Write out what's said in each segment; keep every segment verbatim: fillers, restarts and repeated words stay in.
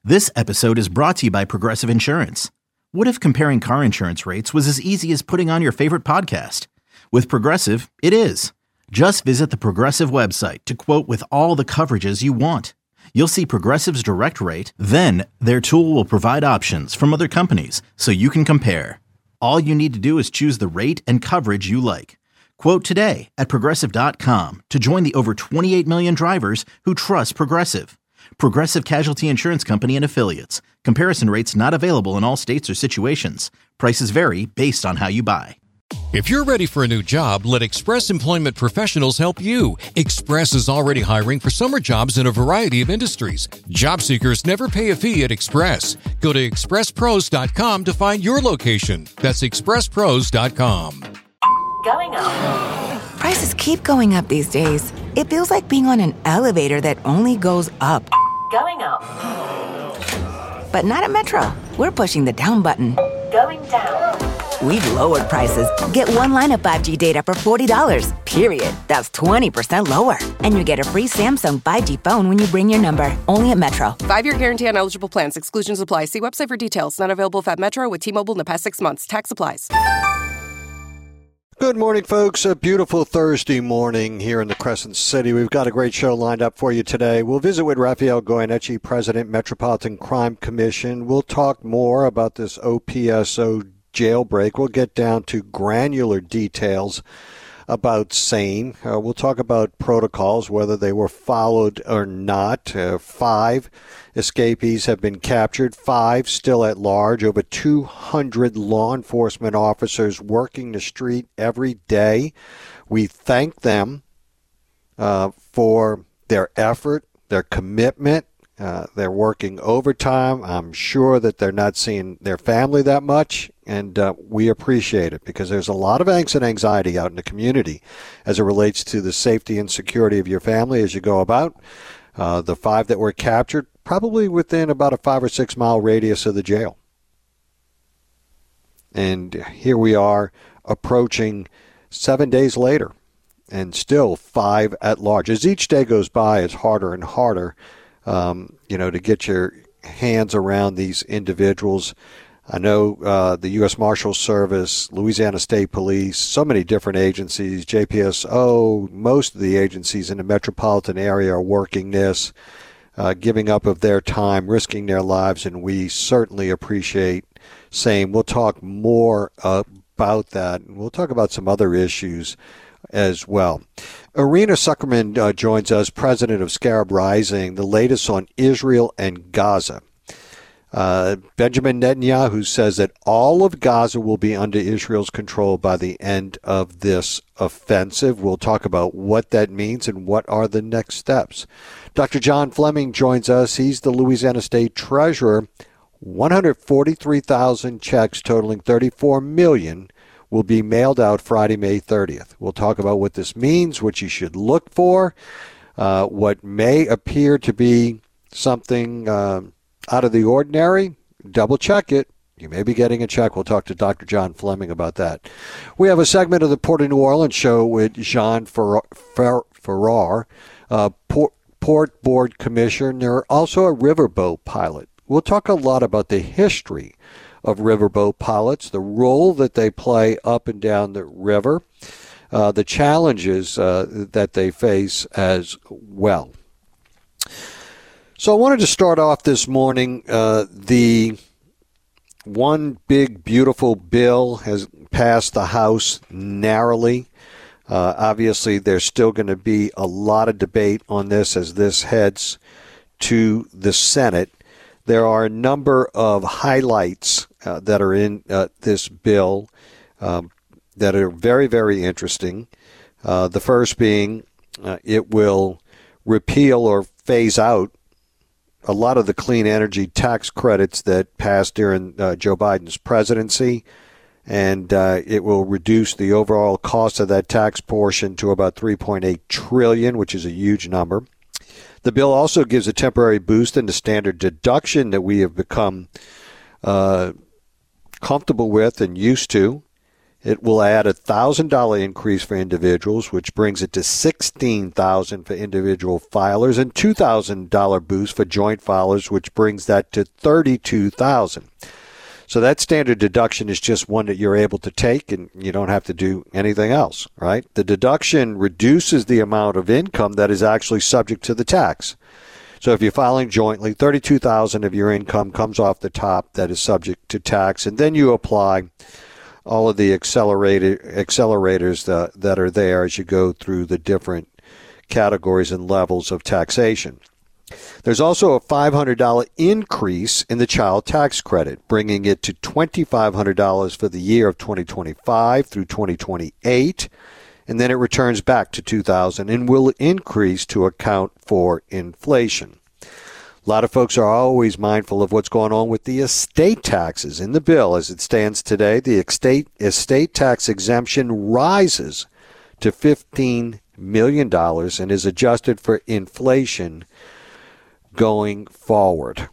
This episode is brought to you by Progressive Insurance. What if comparing car insurance rates was as easy as putting on your favorite podcast? With Progressive, it is. Just visit the Progressive website to quote with all the coverages you want. You'll see Progressive's direct rate, then their tool will provide options from other companies so you can compare. All you need to do is choose the rate and coverage you like. Quote today at Progressive dot com to join the over twenty-eight million drivers who trust Progressive. Progressive Casualty Insurance Company and Affiliates. Comparison rates not available in all states or situations. Prices vary based on how you buy. If you're ready for a new job, let Express Employment Professionals help you. Express is already hiring for summer jobs in a variety of industries. Job seekers never pay a fee at Express. Go to express pros dot com to find your location. That's express pros dot com. Going up. Prices keep going up these days. It feels like being on an elevator that only goes up. Going up. But not at Metro. We're pushing the down button. Going down. We've lowered prices. Get one line of five G data for forty dollars, period. That's twenty percent lower. And you get a free Samsung five G phone when you bring your number. Only at Metro. Five-year guarantee on eligible plans. Exclusions apply. See website for details. Not available at Metro with T-Mobile in the past six months. Tax applies. Good morning, folks. A beautiful Thursday morning here in the Crescent City. We've got a great show lined up for you today. We'll visit with Rafael Goyeneche, President, Metropolitan Crime Commission. We'll talk more about this O P S O jailbreak. We'll get down to granular details about SANE. Uh, we'll talk about protocols, whether they were followed or not. Uh, five escapees have been captured, five still at large. Over two hundred law enforcement officers working the street every day. We thank them uh, for their effort, their commitment. Uh, they're working overtime. I'm sure that they're not seeing their family that much, and uh, we appreciate it because there's a lot of angst and anxiety out in the community as it relates to the safety and security of your family as you go about. Uh, the five that were captured, probably within about a five or six mile radius of the jail. And here we are approaching seven days later, and still five at large. As each day goes by, it's harder and harder Um, you know, to get your hands around these individuals. I know uh, the U S Marshals Service, Louisiana State Police, so many different agencies, J P S O, most of the agencies in the metropolitan area are working this, uh, giving up of their time, risking their lives, and we certainly appreciate SANE. We'll talk more uh, about that, and we'll talk about some other issues as well. Irina Zuckerman uh, joins us, president of Scarab Rising, the latest on Israel and Gaza. Uh, Benjamin Netanyahu says that all of Gaza will be under Israel's control by the end of this offensive. We'll talk about what that means and what are the next steps. Doctor John Fleming joins us. He's the Louisiana State Treasurer. one hundred forty-three thousand checks totaling thirty-four million dollars will be mailed out Friday, May thirtieth. We'll talk about what this means, what you should look for, uh, what may appear to be something uh, out of the ordinary. Double check it. You may be getting a check. We'll talk to Doctor John Fleming about that. We have a segment of the Port of New Orleans show with Jean Farrar, Farrar uh, Port, Port Board Commissioner, also a riverboat pilot. We'll talk a lot about the history of riverboat pilots, the role that they play up and down the river, uh, the challenges uh, that they face as well. So I wanted to start off this morning. Uh, the one big, beautiful bill has passed the House narrowly. Uh, obviously, there's still going to be a lot of debate on this as this heads to the Senate. There are a number of highlights uh, that are in uh, this bill um, that are very, very interesting. Uh, the first being uh, it will repeal or phase out a lot of the clean energy tax credits that passed during uh, Joe Biden's presidency, and uh, it will reduce the overall cost of that tax portion to about three point eight trillion dollars, which is a huge number. The bill also gives a temporary boost in the standard deduction that we have become uh, comfortable with and used to. It will add a one thousand dollars increase for individuals, which brings it to sixteen thousand dollars for individual filers, and two thousand dollars boost for joint filers, which brings that to thirty-two thousand dollars. So that standard deduction is just one that you're able to take, and you don't have to do anything else, right? The deduction reduces the amount of income that is actually subject to the tax. So if you're filing jointly, thirty-two thousand dollars of your income comes off the top that is subject to tax, and then you apply all of the accelerator, accelerators that, that are there as you go through the different categories and levels of taxation. There's also a five hundred dollars increase in the child tax credit, bringing it to two thousand five hundred dollars for the year of twenty twenty-five through twenty twenty-eight, and then it returns back to two thousand dollars and will increase to account for inflation. A lot of folks are always mindful of what's going on with the estate taxes. In the bill as it stands today, the estate, estate tax exemption rises to fifteen million dollars and is adjusted for inflation going forward.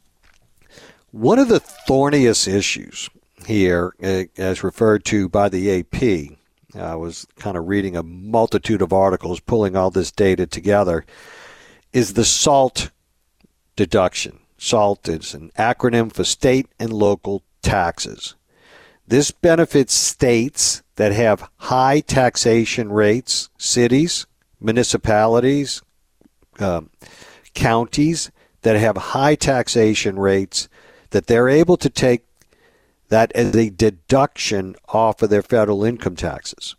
One of the thorniest issues here, as referred to by the A P, I was kind of reading a multitude of articles, pulling all this data together, is the SALT deduction. SALT is an acronym for state and local taxes. This benefits states that have high taxation rates, cities, municipalities, um, counties that have high taxation rates, that they're able to take that as a deduction off of their federal income taxes.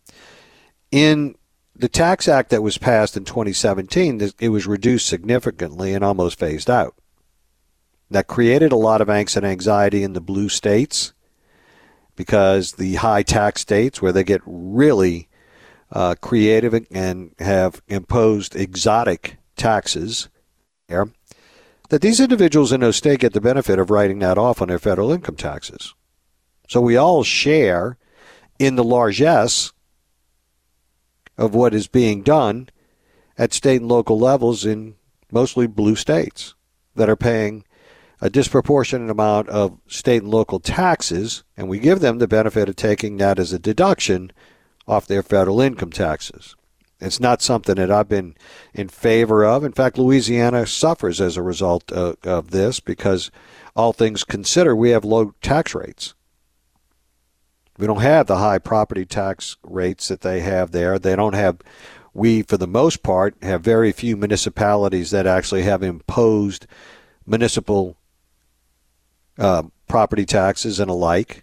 In the Tax Act that was passed in twenty seventeen, it was reduced significantly and almost phased out. That created a lot of angst and anxiety in the blue states, because the high tax states, where they get really uh, creative and have imposed exotic taxes there, that these individuals in those states get the benefit of writing that off on their federal income taxes. So we all share in the largesse of what is being done at state and local levels in mostly blue states that are paying a disproportionate amount of state and local taxes, and we give them the benefit of taking that as a deduction off their federal income taxes. It's not something that I've been in favor of. In fact, Louisiana suffers as a result of, of this, because all things considered, we have low tax rates. We don't have the high property tax rates that they have there. They don't have, we, for the most part, have very few municipalities that actually have imposed municipal uh, property taxes and alike.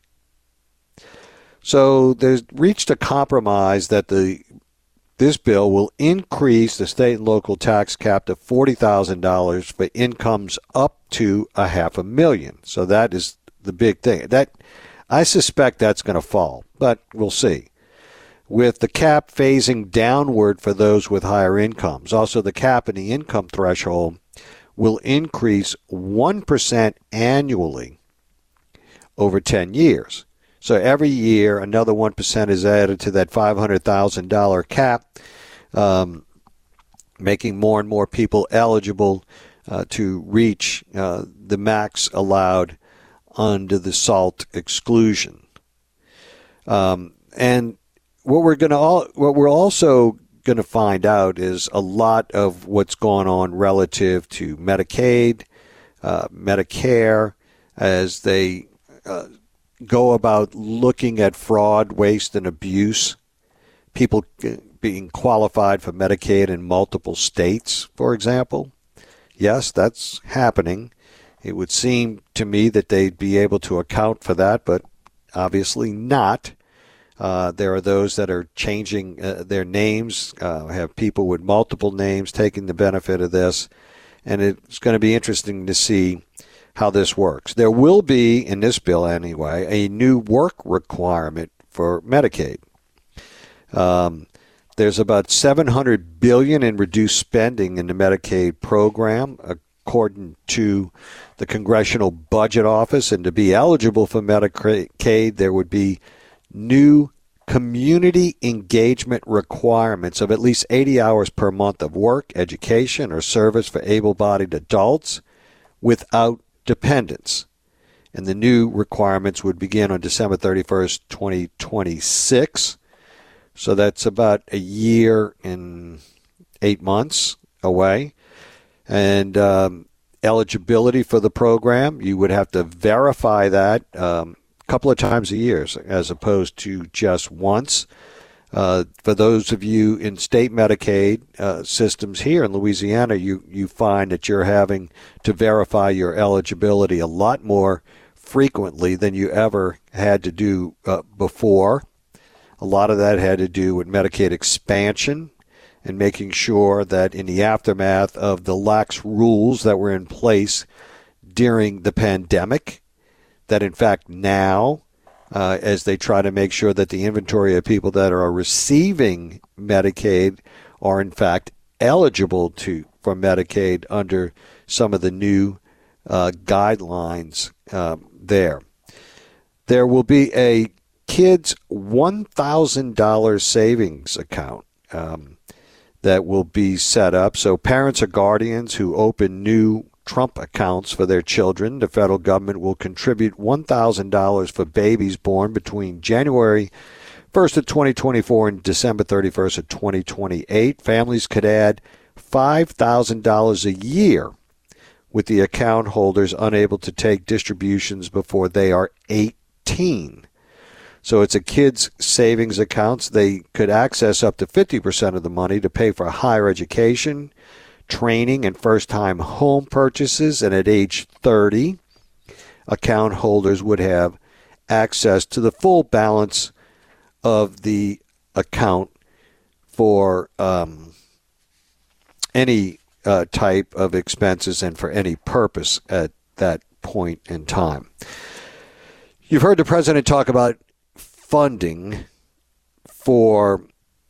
So there's reached a compromise that the this bill will increase the state and local tax cap to forty thousand dollars for incomes up to a half a million. So that is the big thing. That I suspect that's going to fall, but we'll see. With the cap phasing downward for those with higher incomes. Also, the cap in the income threshold will increase one percent annually over ten years. So every year, another one percent is added to that five hundred thousand dollars cap, um, making more and more people eligible uh, to reach uh, the max allowed under the SALT exclusion. Um, and what we're going to all, what we're also going to find out is a lot of what's going on relative to Medicaid, uh, Medicare, as they uh, go about looking at fraud, waste, and abuse. People being qualified for Medicaid in multiple states, for example. Yes, that's happening. It would seem to me that they'd be able to account for that, but obviously not. Uh, there are those that are changing uh, their names, uh, have people with multiple names taking the benefit of this, and it's going to be interesting to see how this works. There will be, in this bill anyway, a new work requirement for Medicaid. Um, there's about seven hundred billion dollars in reduced spending in the Medicaid program, according to the Congressional Budget Office. And to be eligible for Medicaid, there would be new community engagement requirements of at least eighty hours per month of work, education, or service for able-bodied adults without dependents. and the new requirements would begin on December thirty-first, twenty twenty-six. So that's about a year and eight months away. And um, eligibility for the program, you would have to verify that um, a couple of times a year as opposed to just once. Uh, for those of you in state Medicaid uh, systems here in Louisiana, you, you find that you're having to verify your eligibility a lot more frequently than you ever had to do uh, before. A lot of that had to do with Medicaid expansion and making sure that in the aftermath of the lax rules that were in place during the pandemic, that in fact now, uh, as they try to make sure that the inventory of people that are receiving Medicaid are in fact eligible to for Medicaid under some of the new uh, guidelines uh, there. There will be a kids' one thousand dollars savings account um, that will be set up. So parents or guardians who open new Trump accounts for their children, the federal government will contribute one thousand dollars for babies born between January first of twenty twenty-four and December thirty-first of twenty twenty-eight. Families could add five thousand dollars a year with the account holders unable to take distributions before they are eighteen. So it's a kids' savings accounts. They could access up to fifty percent of the money to pay for higher education, training, and first-time home purchases. And at age thirty, account holders would have access to the full balance of the account for um, any uh, type of expenses and for any purpose at that point in time. You've heard the president talk about funding for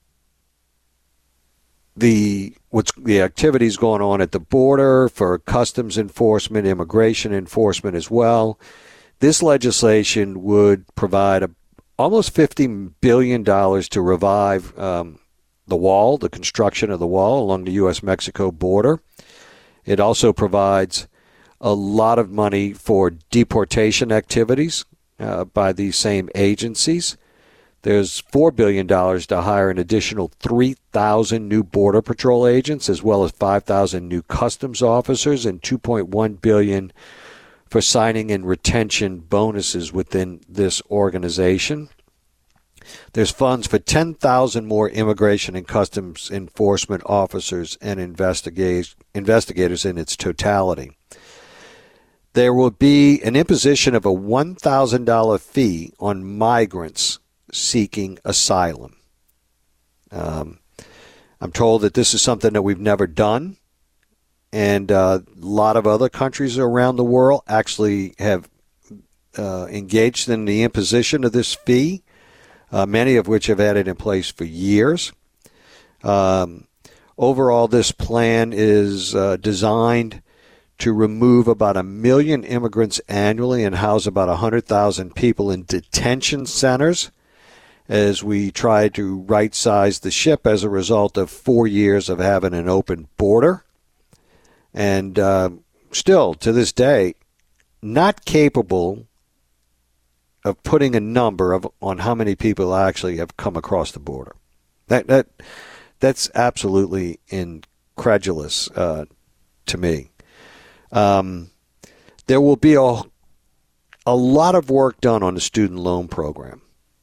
the what's the activities going on at the border, for customs enforcement, immigration enforcement as well. This legislation would provide a, almost fifty billion dollars to revive um, the wall, the construction of the wall along the U S Mexico border. It also provides a lot of money for deportation activities Uh, by these same agencies. There's four billion dollars to hire an additional three thousand new Border Patrol agents, as well as five thousand new customs officers, and two point one billion dollars for signing and retention bonuses within this organization. There's funds for ten thousand more immigration and customs enforcement officers and investigators, investigators in its totality. There will be an imposition of a one thousand dollars fee on migrants seeking asylum. Um, I'm told that this is something that we've never done, and uh, a lot of other countries around the world actually have uh, engaged in the imposition of this fee, uh, many of which have had it in place for years. Um, overall, this plan is uh, designed to remove about a million immigrants annually and house about one hundred thousand people in detention centers as we try to right-size the ship as a result of four years of having an open border. And uh, still, to this day, not capable of putting a number of on how many people actually have come across the border. That that That's absolutely incredulous uh, to me. Um, there will be a, a lot of work done on the student loan program.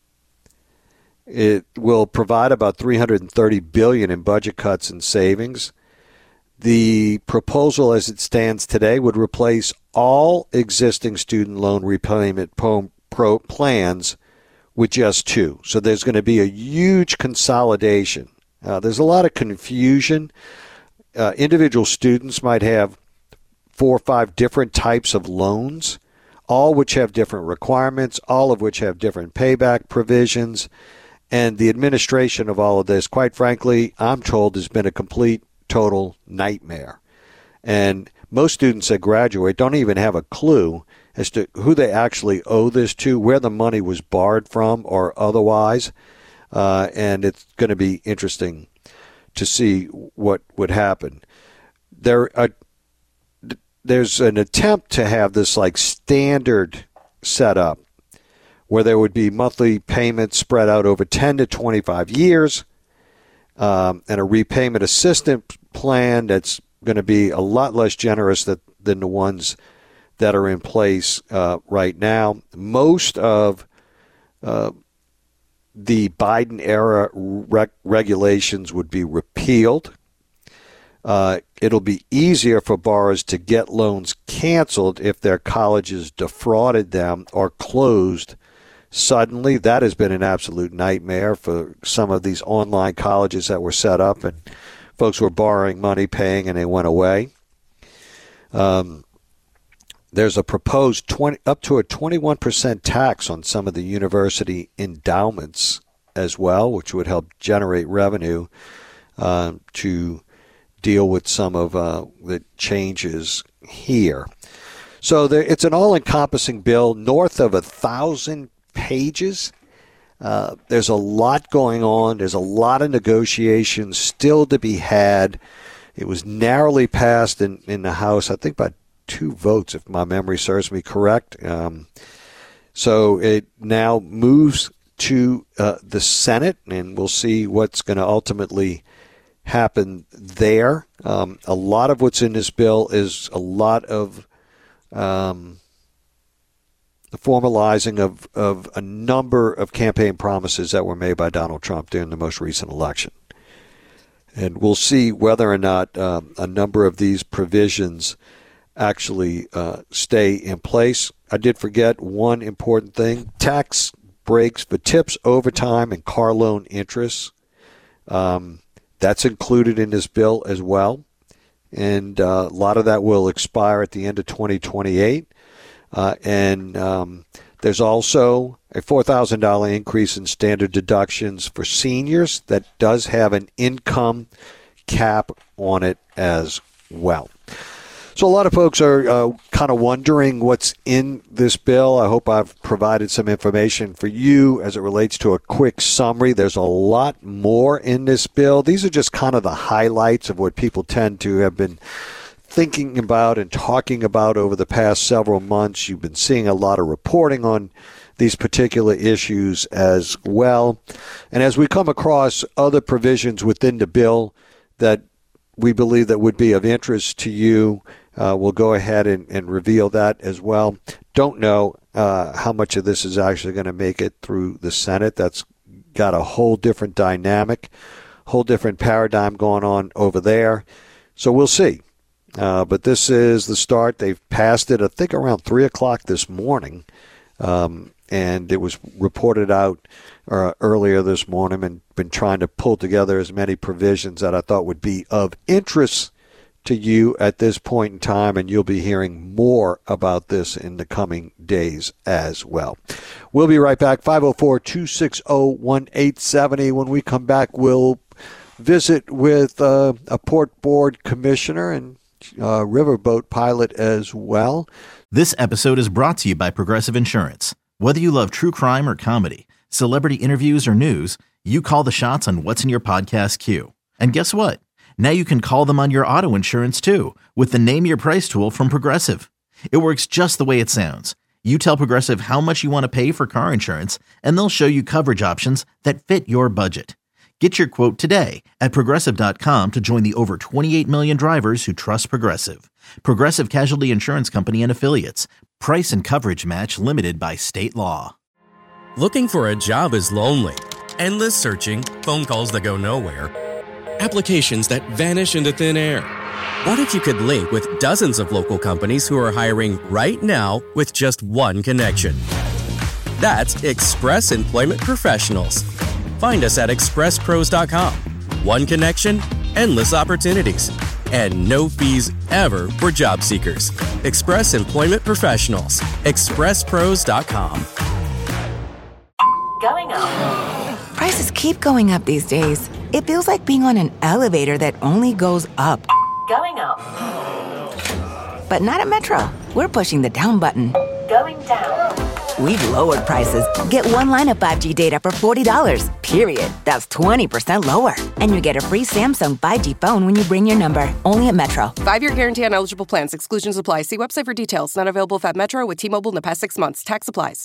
It will provide about three hundred thirty billion dollars in budget cuts and savings. The proposal as it stands today would replace all existing student loan repayment pro, pro plans with just two. So there's going to be a huge consolidation. Uh, there's a lot of confusion. Uh, individual students might have four or five different types of loans, all which have different requirements, all of which have different payback provisions. And the administration of all of this, quite frankly, I'm told has been a complete, total nightmare. And most students that graduate don't even have a clue as to who they actually owe this to, where the money was borrowed from or otherwise. Uh, and it's going to be interesting to see what would happen. There are There's an attempt to have this like standard set up, where there would be monthly payments spread out over ten to twenty-five years, um, and a repayment assistance plan that's going to be a lot less generous that, than the ones that are in place uh, right now. Most of uh, the Biden-era reg- regulations would be repealed. Uh, it'll be easier for borrowers to get loans canceled if their colleges defrauded them or closed suddenly. That has been an absolute nightmare for some of these online colleges that were set up, and folks were borrowing money, paying, and they went away. Um, there's a proposed twenty up to a twenty-one percent tax on some of the university endowments as well, which would help generate revenue uh, to deal with some of uh, the changes here. So there, it's an all-encompassing bill, north of a thousand pages. Uh, there's a lot going on. There's a lot of negotiations still to be had. It was narrowly passed in, in the House, I think by two votes, if my memory serves me correct. Um, so it now moves to uh, the Senate, and we'll see what's going to ultimately happen there. Um, a lot of what's in this bill is a lot of um, the formalizing of, of a number of campaign promises that were made by Donald Trump during the most recent election. And we'll see whether or not um, a number of these provisions actually uh, stay in place. I did forget one important thing: tax breaks for tips, overtime, and car loan interests. Um, that's included in this bill as well. And uh, a lot of that will expire at the end of twenty twenty-eight. Uh, and um, there's also a four thousand dollars increase in standard deductions for seniors that does have an income cap on it as well. So a lot of folks are uh, kind of wondering what's in this bill. I hope I've provided some information for you as it relates to a quick summary. There's a lot more in this bill. These are just kind of the highlights of what people tend to have been thinking about and talking about over the past several months. You've been seeing a lot of reporting on these particular issues as well. And as we come across other provisions within the bill that we believe that would be of interest to you, uh, we'll go ahead and, and reveal that as well. Don't know uh, how much of this is actually going to make it through the Senate. That's got a whole different dynamic, whole different paradigm going on over there. So we'll see. Uh, but this is the start. They've passed it, I think, around three o'clock this morning. Um, and it was reported out uh, earlier this morning, and been trying to pull together as many provisions that I thought would be of interest to you at this point in time. And you'll be hearing more about this in the coming days as well. We'll be right back. five oh four, two six oh, one eight seven oh. When we come back, we'll visit with uh, a Port Board commissioner and Uh, riverboat pilot as well. This episode is brought to you by Progressive Insurance. Whether you love true crime or comedy, celebrity interviews or news, you call the shots on what's in your podcast queue. And guess what? Now you can call them on your auto insurance too with the Name Your Price tool from Progressive. It works just the way it sounds. You tell Progressive how much you want to pay for car insurance, and they'll show you coverage options that fit your budget. Get your quote today at Progressive dot com to join the over twenty-eight million drivers who trust Progressive. Progressive Casualty Insurance Company and Affiliates. Price and coverage match limited by state law. Looking for a job is lonely. Endless searching, phone calls that go nowhere, applications that vanish into thin air. What if you could link with dozens of local companies who are hiring right now with just one connection? That's Express Employment Professionals. Find us at express pros dot com. One connection, endless opportunities, and no fees ever for job seekers. Express Employment Professionals. express pros dot com. Going up. Prices keep going up these days. It feels like being on an elevator that only goes up. Going up. But not at Metro. We're pushing the down button. Going down. We've lowered prices. Get one line of five G data for forty dollars, period. That's twenty percent lower. And you get a free Samsung five G phone when you bring your number. Only at Metro. Five-year guarantee on eligible plans. Exclusions apply. See website for details. Not available if at Metro with T-Mobile in the past six months. Tax applies.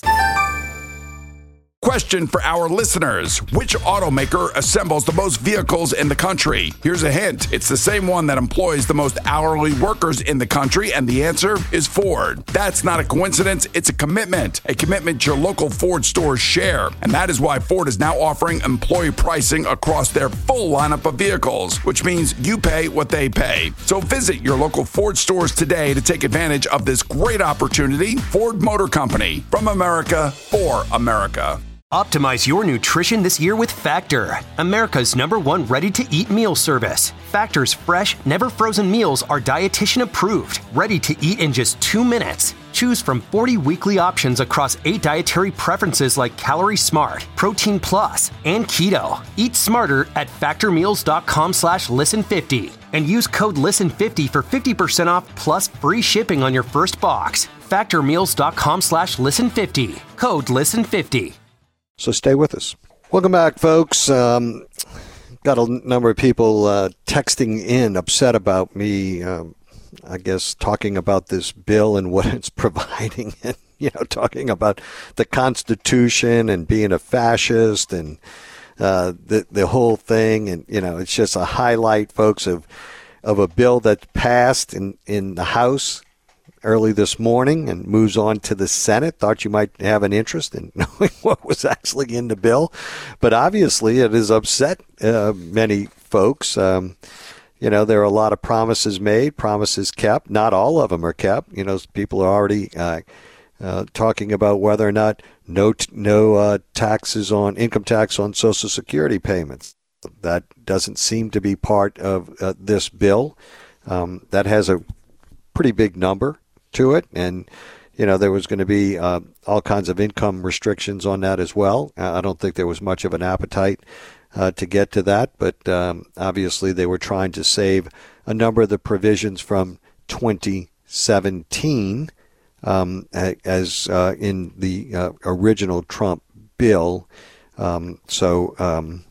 Question for our listeners. Which automaker assembles the most vehicles in the country? Here's a hint. It's the same one that employs the most hourly workers in the country, and the answer is Ford. That's not a coincidence. It's a commitment. A commitment your local Ford stores share. And that is why Ford is now offering employee pricing across their full lineup of vehicles, which means you pay what they pay. So visit your local Ford stores today to take advantage of this great opportunity. Ford Motor Company. From America, for America. Optimize your nutrition this year with Factor, America's number one ready-to-eat meal service. Factor's fresh, never-frozen meals are dietitian approved, ready to eat in just two minutes. Choose from forty weekly options across eight dietary preferences like Calorie Smart, Protein Plus, and Keto. Eat smarter at factormeals.com slash listen50 and use code listen fifty for fifty percent off plus free shipping on your first box. Factormeals.com slash listen50. Code listen fifty. So stay with us. Welcome back, folks. Um, got a number of people uh, texting in upset about me, um, I guess, talking about this bill and what it's providing, and, you know, talking about the Constitution and being a fascist and uh, the the whole thing. And, you know, it's just a highlight, folks, of of a bill that passed in, in the House early this morning and moves on to the Senate. Thought you might have an interest in knowing what was actually in the bill. But obviously it has upset uh, many folks. Um, you know, there are a lot of promises made, promises kept. Not all of them are kept. You know, people are already uh, uh, talking about whether or not no t- no uh, taxes on income tax on Social Security payments. That doesn't seem to be part of uh, this bill. Um, that has a pretty big number to it, and you know there was going to be uh, all kinds of income restrictions on that as well. Uh, I don't think there was much of an appetite uh, to get to that, but um, obviously they were trying to save a number of the provisions from twenty seventeen um, as uh, in the uh, original Trump bill. Um, so um,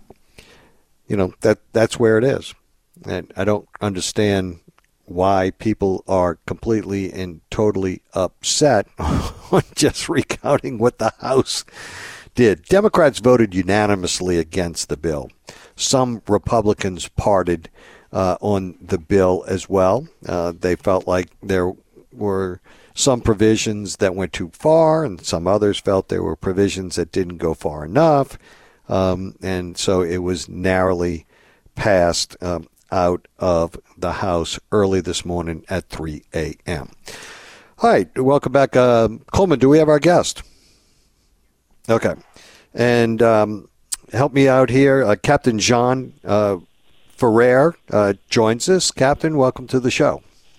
you know that that's where it is, and I don't understand why people are completely and totally upset on just recounting what the House did. Democrats voted unanimously against the bill. Some Republicans parted uh, on the bill as well. Uh, they felt like there were some provisions that went too far, and some others felt there were provisions that didn't go far enough. Um, and so it was narrowly passed um, out of the House early this morning at three a.m. All right, welcome back. Uh, Coleman, do we have our guest? Okay. And um, help me out here. Uh, Captain Jean uh, Ferrer uh, joins us. Captain, welcome to the show.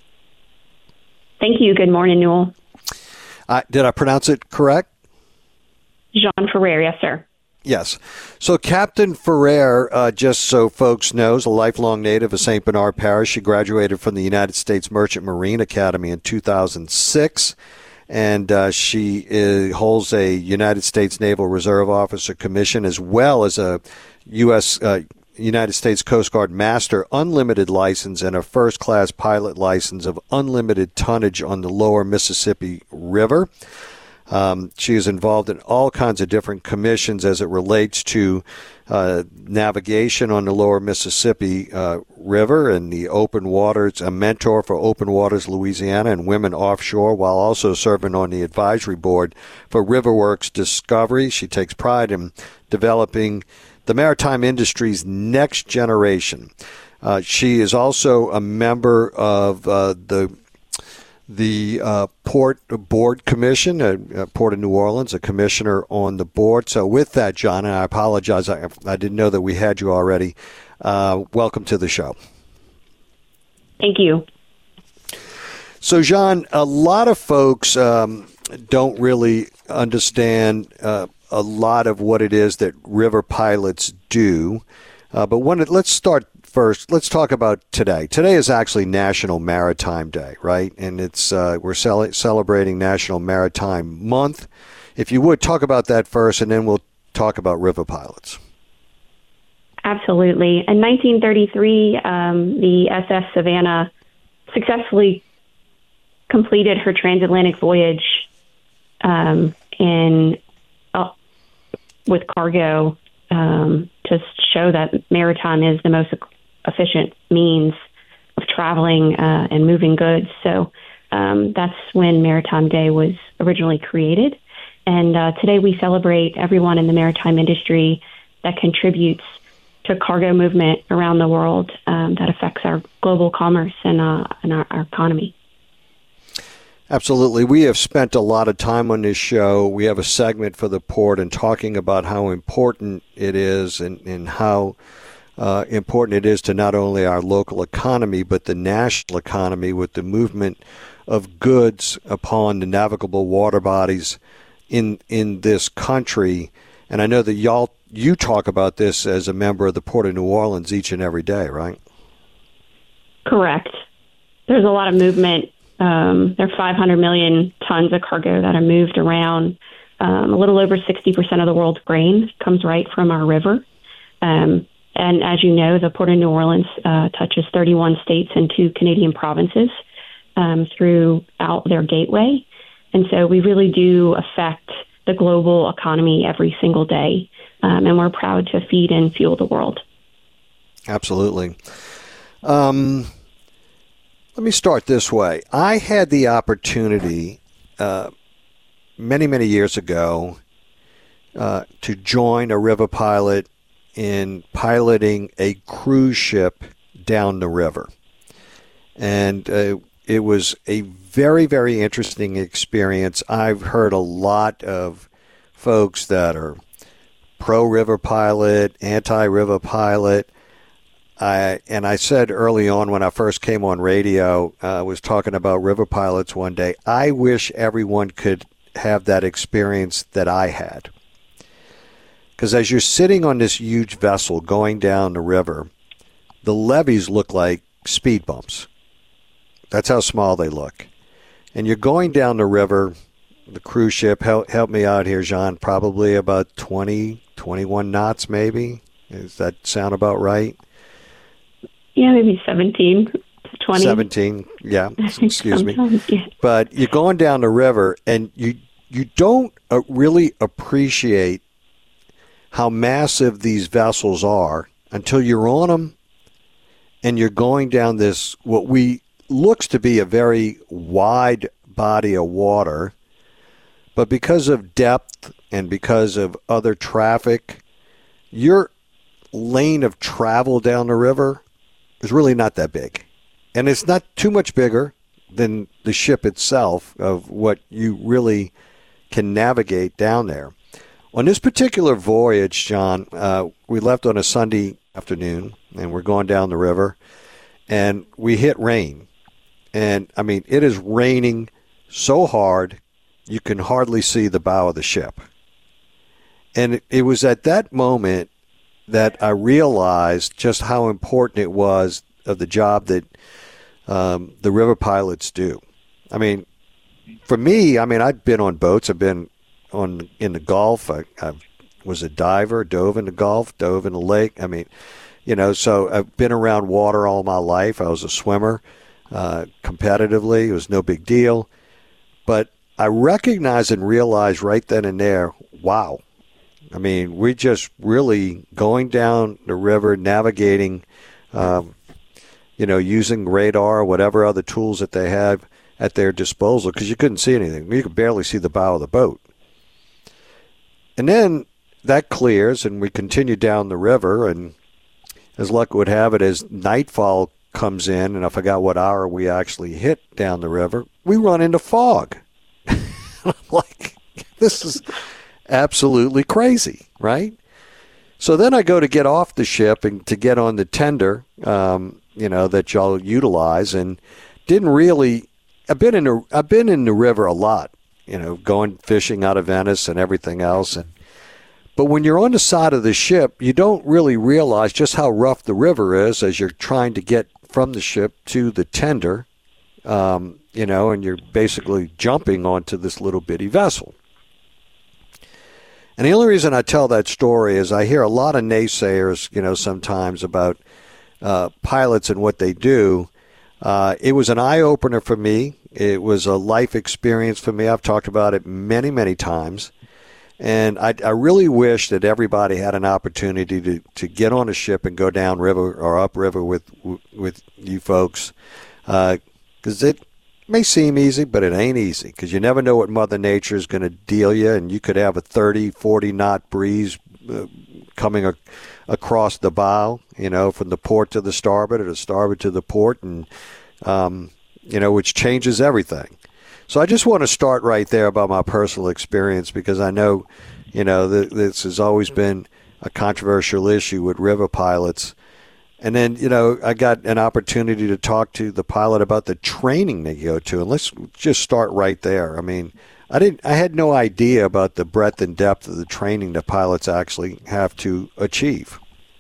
Thank you. Good morning, Newell. Uh, did I pronounce it correct? Jean Ferrer, yes, sir. Yes. So Captain Ferrer, uh, just so folks know, is a lifelong native of Saint Bernard Parish. She graduated from the United States Merchant Marine Academy in two thousand six, and uh, she is, holds a United States Naval Reserve Officer commission as well as a U S Uh, United States Coast Guard Master Unlimited license and a first-class pilot license of unlimited tonnage on the lower Mississippi River. Um, she is involved in all kinds of different commissions as it relates to uh, navigation on the lower Mississippi uh, River and the open waters, a mentor for Open Waters Louisiana and Women Offshore, while also serving on the advisory board for RiverWorks Discovery. She takes pride in developing the maritime industry's next generation. Uh, she is also a member of uh, the the uh, Port Board Commission, uh, uh, Port of New Orleans, a commissioner on the board. So with that, John, and I apologize, I, I didn't know that we had you already. Uh, welcome to the show. Thank you. So, Jean, a lot of folks um, don't really understand uh, a lot of what it is that river pilots do. Uh, but when it, let's start first. Let's talk about today. Today is actually National Maritime Day, right? And it's uh, we're cel- celebrating National Maritime Month. if you would, talk about that first, and then we'll talk about river pilots. Absolutely. In nineteen thirty-three, um, the S S Savannah successfully completed her transatlantic voyage um, in uh, with cargo um, to show that maritime is the most efficient means of traveling uh, and moving goods. So um, that's when Maritime Day was originally created. And uh, today we celebrate everyone in the maritime industry that contributes to cargo movement around the world um, that affects our global commerce and, uh, and our, our economy. Absolutely. We have spent a lot of time on this show. We have a segment for the port and talking about how important it is and, and how uh, important it is to not only our local economy, but the national economy with the movement of goods upon the navigable water bodies in in this country. And I know that y'all you talk about this as a member of the Port of New Orleans each and every day, right? Correct. There's a lot of movement. Um, there are five hundred million tons of cargo that are moved around. Um, a little over sixty percent of the world's grain comes right from our river. Um, and as you know, the Port of New Orleans uh, touches thirty-one states and two Canadian provinces um, throughout their gateway. And so we really do affect the global economy every single day. Um, and we're proud to feed and fuel the world. Absolutely. Um, let me start this way. I had the opportunity uh, many, many years ago uh, to join a river pilot in piloting a cruise ship down the river. And uh, it was a very, very interesting experience. I've heard a lot of folks that are pro-river pilot, anti-river pilot. I, and I said early on when I first came on radio, I uh, was talking about river pilots one day, I wish everyone could have that experience that I had. Because as you're sitting on this huge vessel going down the river, the levees look like speed bumps. That's how small they look. And you're going down the river, the cruise ship, help, help me out here, Jean, probably about twenty, twenty-one knots maybe? Does that sound about right? Yeah, maybe seventeen to twenty. seventeen, yeah, excuse me. Yeah. But you're going down the river, and you, you don't uh, really appreciate how massive these vessels are until you're on them and you're going down this, what we looks to be a very wide body of water, but because of depth and because of other traffic, your lane of travel down the river is really not that big. And it's not too much bigger than the ship itself of what you really can navigate down there. On this particular voyage, John, uh, we left on a Sunday afternoon, and we're going down the river, and we hit rain. And, I mean, it is raining so hard you can hardly see the bow of the ship. And it, it was at that moment that I realized just how important it was of the job that um, the river pilots do. I mean, for me, I mean, I've been on boats. I've been on in the Gulf. I, I was a diver, dove in the Gulf, dove in the lake. I mean, you know, so I've been around water all my life. I was a swimmer uh, competitively. It was no big deal. But I recognized and realized right then and there, wow. I mean, we're just really going down the river, navigating, um, you know, using radar or whatever other tools that they have at their disposal, because you couldn't see anything. You could barely see the bow of the boat. And then that clears, and we continue down the river, and as luck would have it, as nightfall comes in, and I forgot what hour we actually hit down the river, we run into fog. I'm like, this is absolutely crazy, right? So then I go to get off the ship and to get on the tender, um, you know, that y'all utilize, and didn't really. I've been in the I've been in the river a lot, you know, going fishing out of Venice and everything else, and but when you're on the side of the ship, you don't really realize just how rough the river is as you're trying to get from the ship to the tender, um, you know, and you're basically jumping onto this little bitty vessel. And the only reason I tell that story is I hear a lot of naysayers, you know, sometimes about uh, pilots and what they do. Uh, it was an eye-opener for me. It was a life experience for me. I've talked about it many, many times. And I, I really wish that everybody had an opportunity to, to get on a ship and go down river or up river with with you folks. Because uh, it may seem easy, but it ain't easy. Because you never know what Mother Nature is going to deal you. And you could have a thirty, forty knot breeze uh, coming a, across the bow, you know, from the port to the starboard or the starboard to the port. And, um, you know, which changes everything. So I just want to start right there about my personal experience because I know, you know, th- this has always been a controversial issue with river pilots. And then, you know, I got an opportunity to talk to the pilot about the training they go to. And let's just start right there. I mean, I didn't, I had no idea about the breadth and depth of the training that pilots actually have to achieve.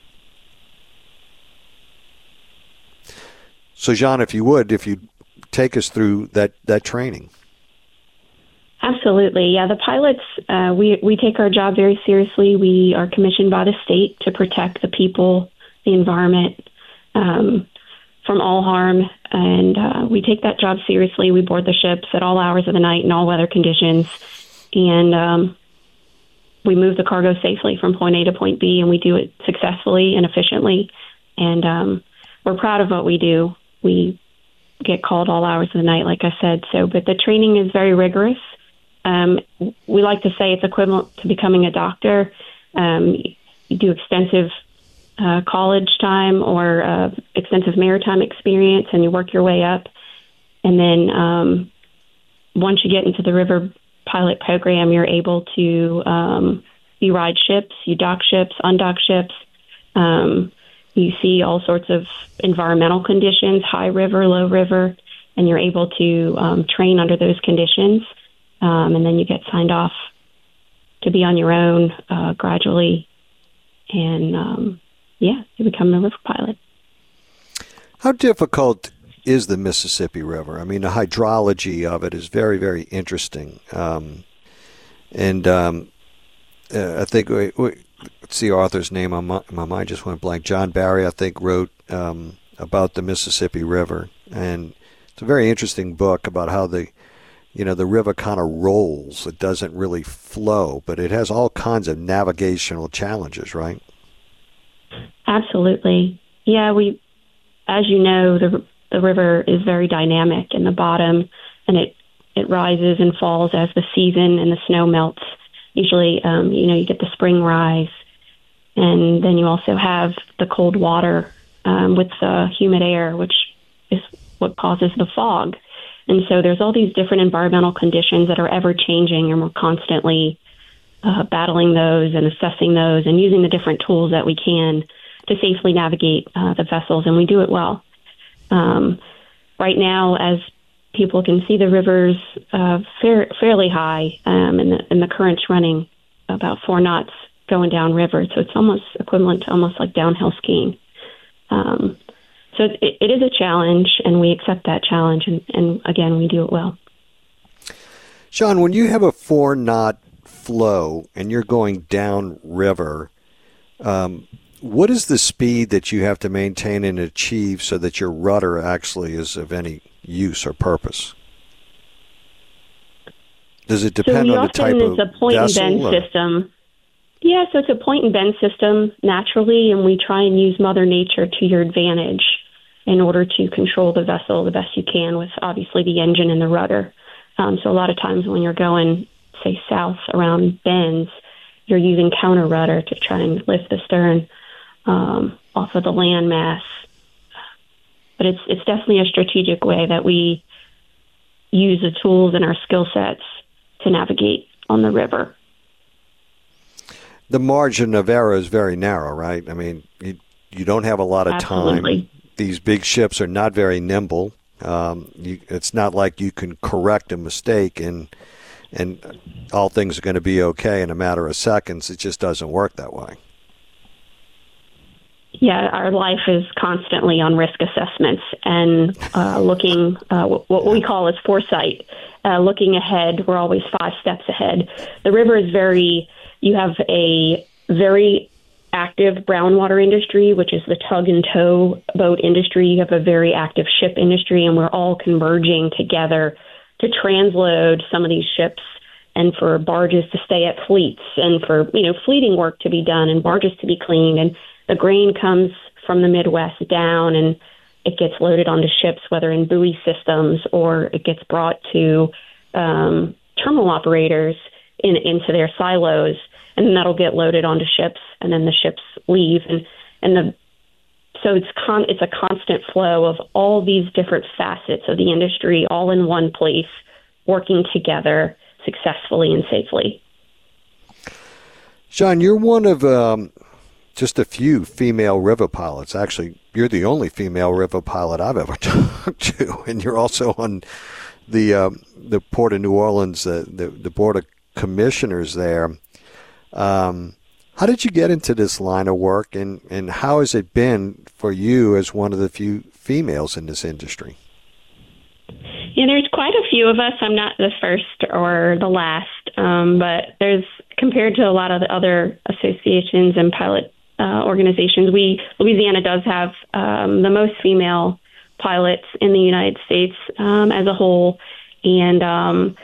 So, Jean, if you would, if you take us through that, that training. Absolutely. Yeah, the pilots, uh, we, we take our job very seriously. We are commissioned by the state to protect the people, the environment, um, from all harm. And uh, we take that job seriously. We board the ships at all hours of the night in all weather conditions. And um, we move the cargo safely from point A to point B, and we do it successfully and efficiently. And um, we're proud of what we do. We get called all hours of the night, like I said. So, but the training is very rigorous. Um, we like to say it's equivalent to becoming a doctor. Um, you do extensive uh, college time or uh, extensive maritime experience, and you work your way up. And then um, once you get into the river pilot program, you're able to um, you ride ships, you dock ships, undock ships. Um, you see all sorts of environmental conditions, high river, low river, and you're able to um, train under those conditions. Um, and then you get signed off to be on your own uh, gradually. And, um, yeah, you become a river pilot. How difficult is the Mississippi River? I mean, the hydrology of it is very, very interesting. Um, and um, uh, I think, we, we, let's see, author's name on my, my mind just went blank. John Barry, I think, wrote um, about the Mississippi River. And it's a very interesting book about how the You know, the river kind of rolls. It doesn't really flow, but it has all kinds of navigational challenges, right? Absolutely. Yeah, we, as you know, the the river is very dynamic in the bottom, and it, it rises and falls as the season and the snow melts. Usually, um, you know, you get the spring rise, and then you also have the cold water um, with the humid air, which is what causes the fog. And so there's all these different environmental conditions that are ever changing, and we're constantly uh, battling those and assessing those and using the different tools that we can to safely navigate uh, the vessels, and we do it well. Um, right now, as people can see, the river's uh, fair, fairly high, um, and, the, and the current's running about four knots going down river, so it's almost equivalent to almost like downhill skiing. Um So it, it is a challenge, and we accept that challenge, and, and again, we do it well. Sean, when you have a four-knot flow and you're going down river, um, what is the speed that you have to maintain and achieve so that your rudder actually is of any use or purpose? Does it depend so on the type of it's a point vessel? And bend or? system. Yeah, so it's a point and bend system naturally, and we try and use Mother Nature to your advantage in order to control the vessel the best you can with, obviously, the engine and the rudder. Um, so a lot of times when you're going, say, south around bends, you're using counter rudder to try and lift the stern um, off of the land mass. But it's it's definitely a strategic way that we use the tools and our skill sets to navigate on the river. The margin of error is very narrow, right? I mean, you, you don't have a lot of Absolutely. time. These big ships are not very nimble. Um, you, it's not like you can correct a mistake and and all things are going to be okay in a matter of seconds. It just doesn't work that way. Yeah, our life is constantly on risk assessments and uh, looking, uh, what we call is foresight, uh, looking ahead. We're always five steps ahead. The river is very, you have a very active brown water industry, which is the tug and tow boat industry. You have a very active ship industry, and we're all converging together to transload some of these ships and for barges to stay at fleets and for, you know, fleeting work to be done and barges to be cleaned. And the grain comes from the Midwest down and it gets loaded onto ships, whether in buoy systems or it gets brought to um, terminal operators in, into their silos, and then that'll get loaded onto ships, and then the ships leave. And, and the so it's con- it's a constant flow of all these different facets of the industry all in one place, working together successfully and safely. John, you're one of um, just a few female river pilots. Actually, you're the only female river pilot I've ever talked to, and you're also on the um, the Port of New Orleans, uh, the the Board of Commissioners there. Um, how did you get into this line of work, and, and how has it been for you as one of the few females in this industry? Yeah, there's quite a few of us. I'm not the first or the last, um, but there's, compared to a lot of the other associations and pilot uh, organizations, we Louisiana does have um, the most female pilots in the United States um, as a whole. And um,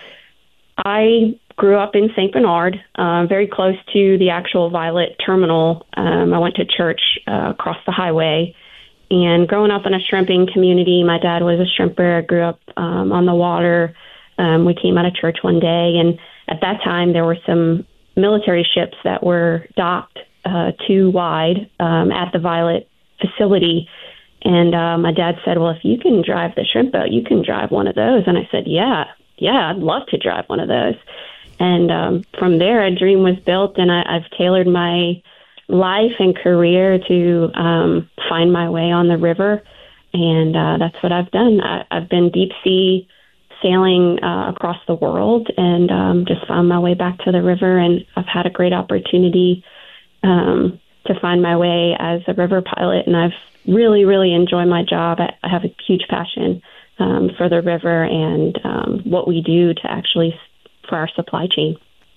I grew up in Saint Bernard, uh, very close to the actual Violet terminal. Um, I went to church uh, across the highway. And growing up in a shrimping community, my dad was a shrimper. I grew up um, on the water. Um, we came out of church one day, and at that time there were some military ships that were docked uh, too wide um, at the Violet facility. And uh, my dad said, well, if you can drive the shrimp boat, you can drive one of those. And I said, yeah, yeah, I'd love to drive one of those. And um, from there, a dream was built, and I, I've tailored my life and career to um, find my way on the river. And uh, that's what I've done. I, I've been deep sea sailing uh, across the world and um, just found my way back to the river. And I've had a great opportunity um, to find my way as a river pilot. And I've really, really enjoyed my job. I, I have a huge passion um, for the river and um, what we do to actually for our supply chain.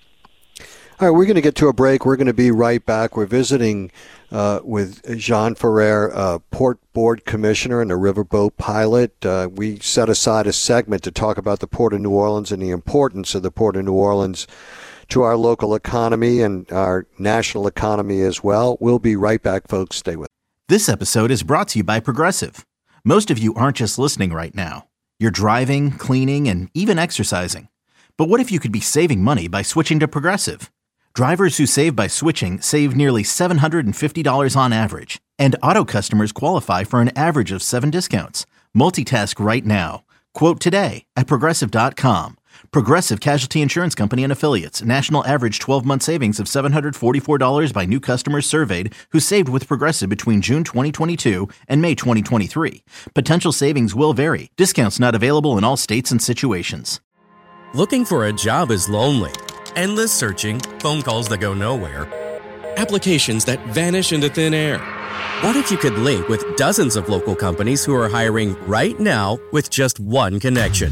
All right, we're going to get to a break. We're going to be right back. We're visiting uh, with Jean Ferrer, uh, Port Board Commissioner and a riverboat pilot. Uh, we set aside a segment to talk about the Port of New Orleans and the importance of the Port of New Orleans to our local economy and our national economy as well. We'll be right back, folks. Stay with us. This episode is brought to you by Progressive. Most of you aren't just listening right now. You're driving, cleaning, and even exercising. But what if you could be saving money by switching to Progressive? Drivers who save by switching save nearly seven hundred fifty dollars on average, and auto customers qualify for an average of seven discounts. Multitask right now. Quote today at Progressive dot com. Progressive Casualty Insurance Company and Affiliates. National average twelve-month savings of seven hundred forty-four dollars by new customers surveyed who saved with Progressive between June twenty twenty-two and May twenty twenty-three. Potential savings will vary. Discounts not available in all states and situations. Looking for a job is lonely. Endless searching, phone calls that go nowhere, applications that vanish into thin air. What if you could link with dozens of local companies who are hiring right now with just one connection?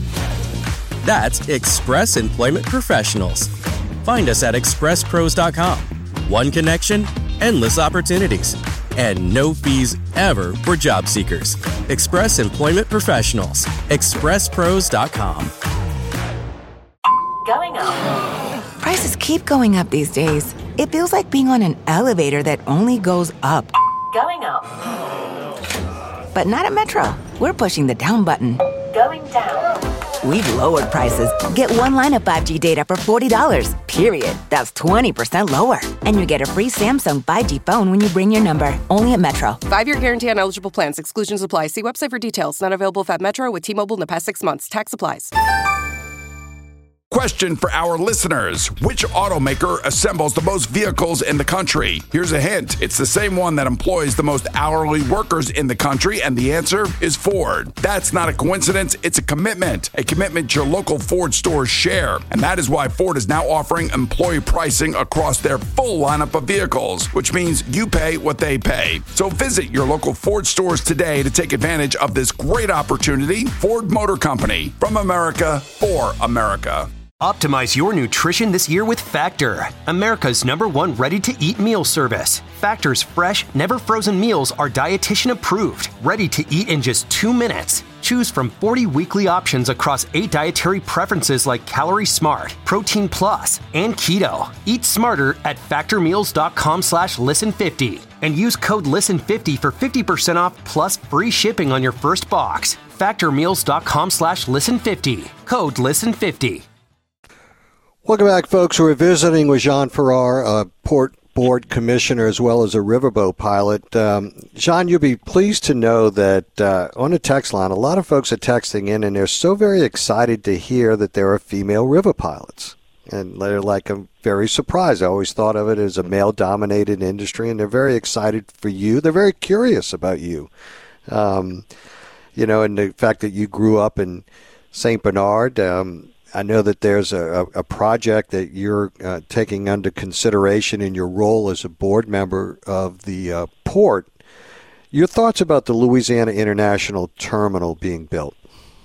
That's Express Employment Professionals. Find us at express pros dot com. One connection, endless opportunities, and no fees ever for job seekers. Express Employment Professionals. express pros dot com. Going up. Prices keep going up these days. It feels like being on an elevator that only goes up. Going up. But not at Metro. We're pushing the down button. Going down. We've lowered prices. Get one line of five G data for forty dollars, period. That's twenty percent lower. And you get a free Samsung five G phone when you bring your number. Only at Metro. Five-year guarantee on eligible plans. Exclusions apply. See website for details. Not available if at Metro with T-Mobile in the past six months. Tax applies. Question for our listeners. Which automaker assembles the most vehicles in the country? Here's a hint. It's the same one that employs the most hourly workers in the country, and the answer is Ford. That's not a coincidence. It's a commitment. A commitment your local Ford stores share. And that is why Ford is now offering employee pricing across their full lineup of vehicles, which means you pay what they pay. So visit your local Ford stores today to take advantage of this great opportunity. Ford Motor Company. From America, for America. Optimize your nutrition this year with Factor, America's number one ready-to-eat meal service. Factor's fresh, never frozen meals are dietitian approved, ready to eat in just two minutes. Choose from forty weekly options across eight dietary preferences like Calorie Smart, Protein Plus, and Keto. Eat smarter at factormeals.com slash listen50 and use code listen fifty for fifty percent off plus free shipping on your first box. factormeals.com slash listen50. Code listen fifty. Welcome back, folks. We're visiting with Jean Farrar, a Port Board Commissioner as well as a riverboat pilot. Um, Jean, you'll be pleased to know that uh, on the text line, a lot of folks are texting in, and they're so very excited to hear that there are female river pilots. And they're like, I'm very surprised. I always thought of it as a male-dominated industry, and they're very excited for you. They're very curious about you. Um, you know, and the fact that you grew up in Saint Bernard. Um, I know that there's a, a project that you're uh, taking under consideration in your role as a board member of the uh, port. Your thoughts about the Louisiana International Terminal being built?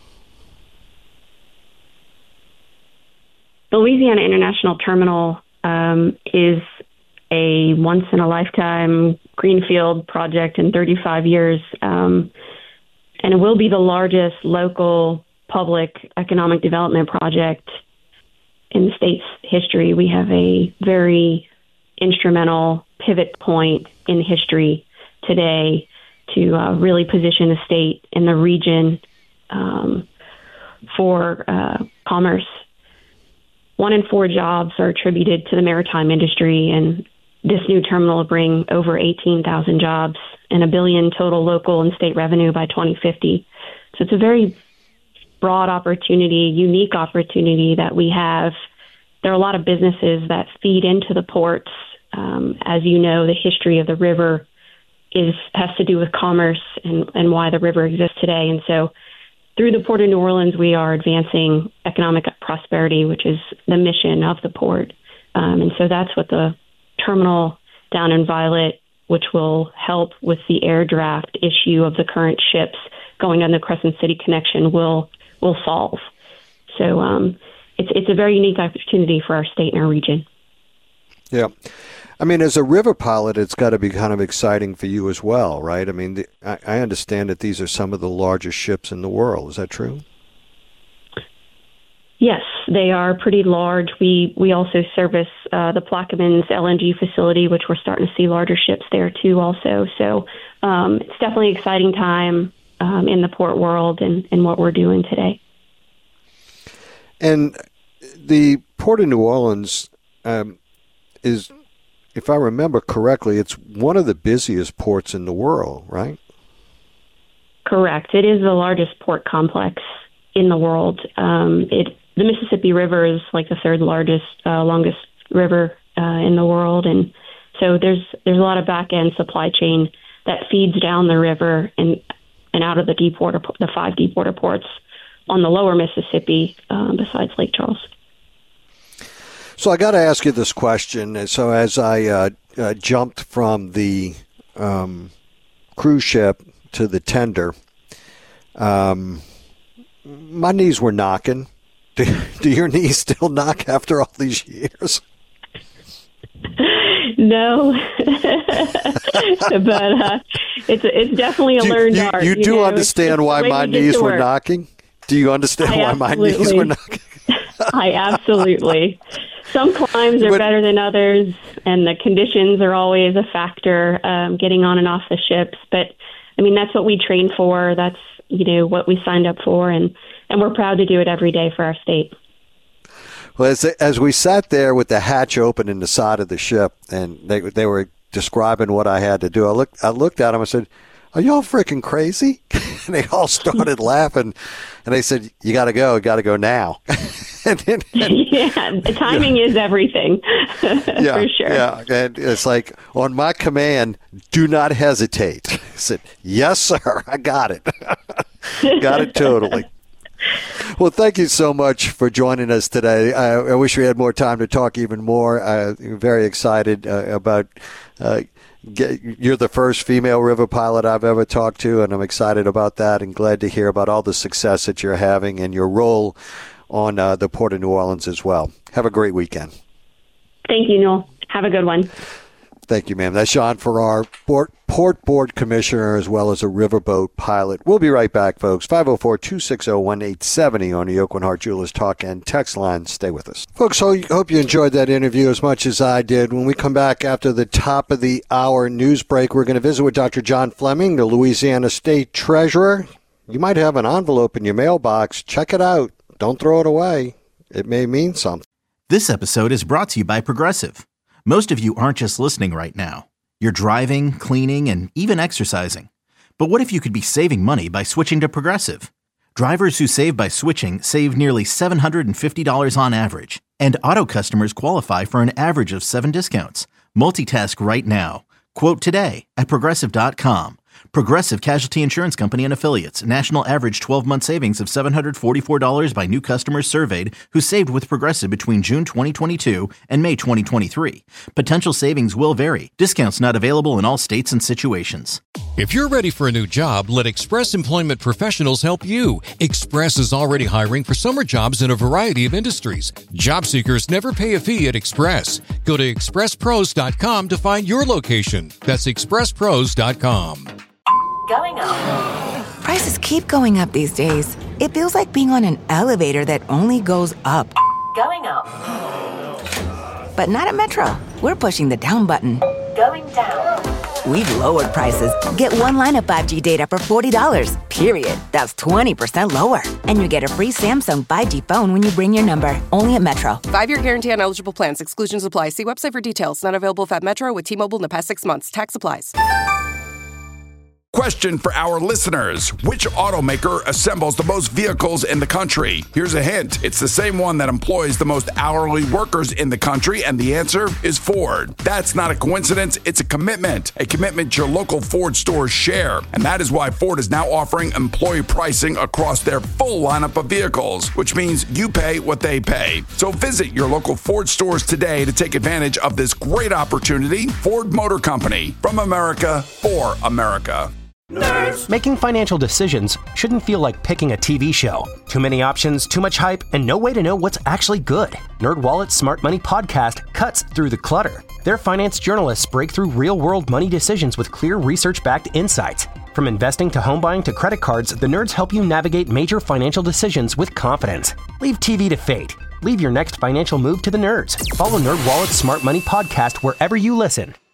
The Louisiana International Terminal um, is a once-in-a-lifetime greenfield project in thirty-five years, um, and it will be the largest local public economic development project in the state's history. We have a very instrumental pivot point in history today to uh, really position the state and the region um, for uh, commerce. One in four jobs are attributed to the maritime industry, and this new terminal will bring over eighteen thousand jobs and a billion total local and state revenue by twenty fifty. So it's a very broad opportunity, unique opportunity that we have. There are a lot of businesses that feed into the ports. Um, as you know, the history of the river is has to do with commerce and, and why the river exists today. And so through the Port of New Orleans, we are advancing economic prosperity, which is the mission of the port. Um, and so that's what the terminal down in Violet, which will help with the air draft issue of the current ships going on the Crescent City connection, will will solve. So um, it's it's a very unique opportunity for our state and our region. Yeah. I mean, as a river pilot, it's got to be kind of exciting for you as well, right? I mean, the, I, I understand that these are some of the largest ships in the world. Is that true? Yes, they are pretty large. We we also service uh, the Plaquemines L N G facility, which we're starting to see larger ships there too also. So um, it's definitely an exciting time Um, in the port world and, and what we're doing today. And the Port of New Orleans um, is, if I remember correctly, it's one of the busiest ports in the world, right? Correct. It is the largest port complex in the world. Um, it the Mississippi River is like the third largest, uh, longest river uh, in the world, and so there's there's a lot of back end supply chain that feeds down the river and and out of the deep water, the five deep water ports on the lower Mississippi, um, besides Lake Charles. So I got to ask you this question. So as I uh, uh, jumped from the um, cruise ship to the tender, um, my knees were knocking. Do, do your knees still knock after all these years? No, but uh, it's it's definitely a do, learned you, art. You, you do know? understand it's, why it's my knees were work. knocking? Do you understand I why my knees were knocking? I absolutely. Some climbs are but, better than others, and the conditions are always a factor, um, getting on and off the ships. But, I mean, that's what we train for. That's, you know, what we signed up for, and, and we're proud to do it every day for our state. Well, as, as we sat there with the hatch open in the side of the ship, and they they were describing what I had to do, I looked I looked at them. I said, "Are y'all freaking crazy?" And they all started laughing, and they said, "You got to go. You got to go now." and then, and, yeah, the timing yeah. is everything, yeah, for sure. Yeah, and it's like on my command, do not hesitate. I said, "Yes, sir. I got it. got it totally." Well, thank you so much for joining us today. I, I wish we had more time to talk even more. I'm very excited uh, about uh, get, you're the first female river pilot I've ever talked to, and I'm excited about that and glad to hear about all the success that you're having and your role on uh, the Port of New Orleans as well. Have a great weekend. Thank you, Noel. Have a good one. Thank you, ma'am. That's John Farrar, Port, Port Board Commissioner, as well as a riverboat pilot. We'll be right back, folks. five oh four, two six oh, one eight seven oh on the Aucoin Hart Jewelers Talk and Text line. Stay with us. Folks, I hope you enjoyed that interview as much as I did. When we come back after the top of the hour news break, we're going to visit with Doctor John Fleming, the Louisiana State Treasurer. You might have an envelope in your mailbox. Check it out. Don't throw it away. It may mean something. This episode is brought to you by Progressive. Most of you aren't just listening right now. You're driving, cleaning, and even exercising. But what if you could be saving money by switching to Progressive? Drivers who save by switching save nearly seven hundred fifty dollars on average. And auto customers qualify for an average of seven discounts. Multitask right now. Quote today at Progressive dot com. Progressive Casualty Insurance Company and Affiliates. National average twelve-month savings of seven hundred forty-four dollars by new customers surveyed who saved with Progressive between June twenty twenty-two and May twenty twenty-three. Potential savings will vary. Discounts not available in all states and situations. If you're ready for a new job, let Express Employment Professionals help you. Express is already hiring for summer jobs in a variety of industries. Job seekers never pay a fee at Express. Go to express pros dot com to find your location. That's express pros dot com. Going up. Prices keep going up these days. It feels like being on an elevator that only goes up. Going up. But not at Metro. We're pushing the down button. Going down. We've lowered prices. Get one line of five G data for forty dollars, period. That's twenty percent lower. And you get a free Samsung five G phone when you bring your number. Only at Metro. Five-year guarantee on eligible plans. Exclusions apply. See website for details. Not available if at Metro with T-Mobile in the past six months. Tax applies. Question for our listeners. Which automaker assembles the most vehicles in the country? Here's a hint. It's the same one that employs the most hourly workers in the country, and the answer is Ford. That's not a coincidence. It's a commitment. A commitment your local Ford stores share. And that is why Ford is now offering employee pricing across their full lineup of vehicles, which means you pay what they pay. So visit your local Ford stores today to take advantage of this great opportunity. Ford Motor Company. From America, for America. Nerds. Making financial decisions shouldn't feel like picking a T V show. Too many options, too much hype, and no way to know what's actually good. NerdWallet's Smart Money Podcast cuts through the clutter. Their finance journalists break through real-world money decisions with clear research-backed insights. From investing to home buying to credit cards, the nerds help you navigate major financial decisions with confidence. Leave T V to fate. Leave your next financial move to the nerds. Follow NerdWallet's Smart Money Podcast wherever you listen.